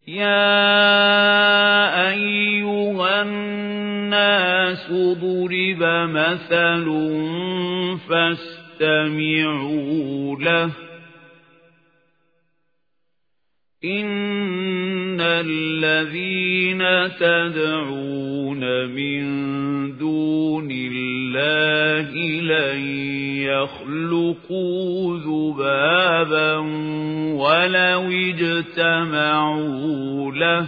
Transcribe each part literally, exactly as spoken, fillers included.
يَا أَيُّهَا النَّاسُ ضُرِبَ مَثَلٌ فَاسْتَمِعُوا لَهُ إِنَّ الَّذِينَ تَدْعُونَ مِن دُونِ اللَّهِ لَن يَخْلُقُوا ذُبَابًا وَلَوِ اجْتَمَعُوا لَهُ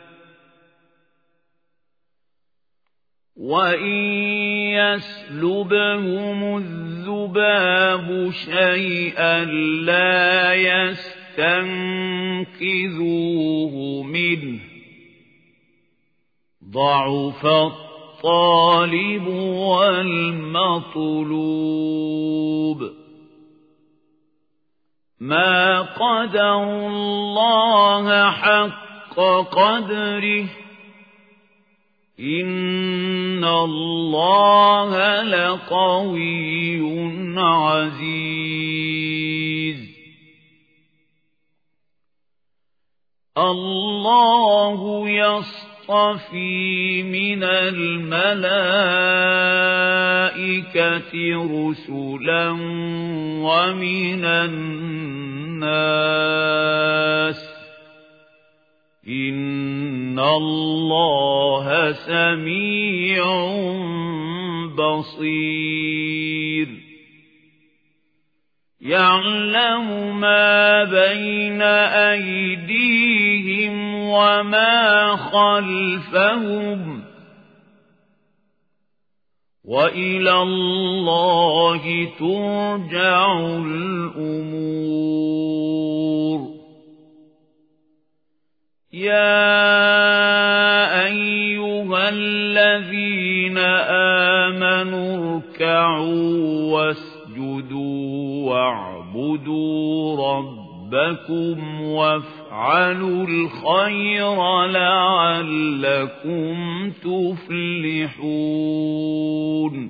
وَإِن يَسْلُبْهُمُ الذُّبَابُ شَيْئًا لَّا يَسْتَنقِذُوهُ مِنْهُ ضَعُفَ الطَّالِبُ وَالْمَطْلُوبُ مَا قَدَرُوا اللَّهَ حَقَّ قَدْرِهِ إِنَّ اللَّهَ لَقَوِيٌّ عَزِيزٌ اللَّهُ يَصْطَفِي مِنَ الْمَلَائِكَةِ رُسُلًا وَمِنَ النَّاسِ إِنَّ اللَّهَ سَمِيعٌ بَصِيرٌ يَعْلَمُ مَا بَيْنَ أَيْدِيهِمْ وَمَا خَلْفَهُمْ وَإِلَى اللَّهِ تُرْجَعُ الْأُمُورُ يَا أَيُّهَا الَّذِينَ آمَنُوا ارْكَعُوا وَاسْجُدُوا وَاعْبُدُوا رَبَّكُمْ وَافْعَلُوا الْخَيْرَ لَعَلَّكُمْ تُفْلِحُونَ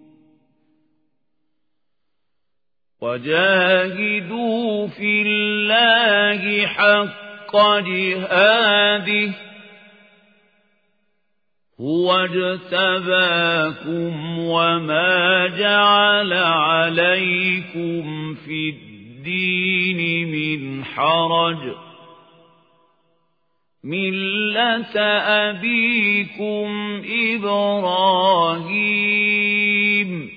وَجَاهِدُوا فِي اللَّهِ حَقَّ جِهَادِهِ هُوَ اجْتَبَاكُمْ وَمَا جَعَلَ عَلَيْكُمْ فِي الدِّينِ مِنْ حَرَجٍ مِلَّةَ أَبِيكُمْ إِبْرَاهِيمَ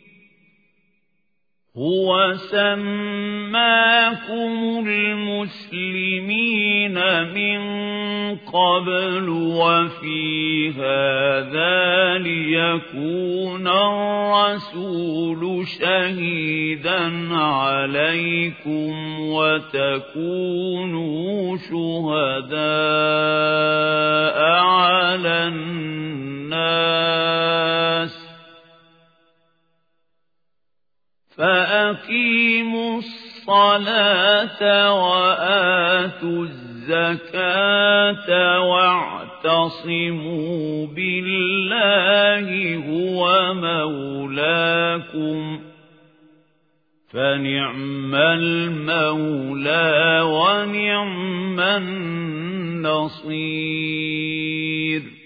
هُوَ سَمَّاكُمُ الْمُسْلِمِينَ مِنْ قَبْلُ وَفِي هَذَا لِيَكُونَ الرَّسُولُ شَهِيدًا عَلَيْكُمْ وَتَكُونُوا شُهَدَاءَ عَلَى النَّاسِ فَأَقِيمُوا الصَّلَاةَ وَآتُوا الزَّكَاةَ وَاعْتَصِمُوا بِاللَّهِ هُوَ مَوْلَاكُمْ فَنِعْمَ الْمَوْلَى وَنِعْمَ النَّصِيرُ